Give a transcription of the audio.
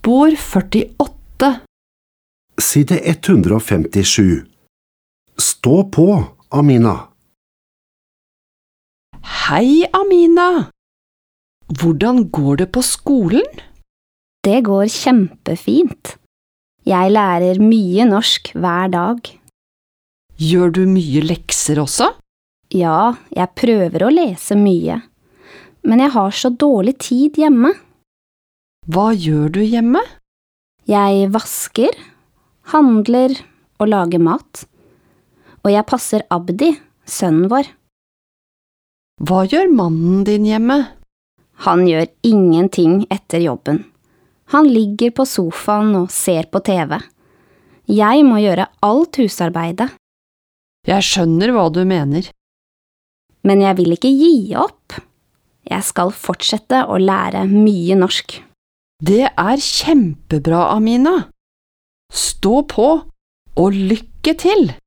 Spor 48. Side 157. Stå på, Amina. Hei, Amina! Hvordan går det på skolen? Det går kjempefint. Jeg lærer mye norsk hver dag. Gjør du mye lekser også? Ja, jeg prøver å lese mye. Men jeg har så dårlig tid hjemme. Hva gjør du hjemme? Jeg vasker, handler og lager mat. Og jeg passer Abdi, sønnen vår. Hva gjør mannen din hjemme? Han gjør ingenting etter jobben. Han ligger på sofaen og ser på TV. Jeg må gjøre alt husarbeidet. Jeg skjønner hva du mener. Men jeg vil ikke gi opp. Jeg skal fortsette å lære mye norsk. Det er kjempebra, Amina. Stå på og lykke til!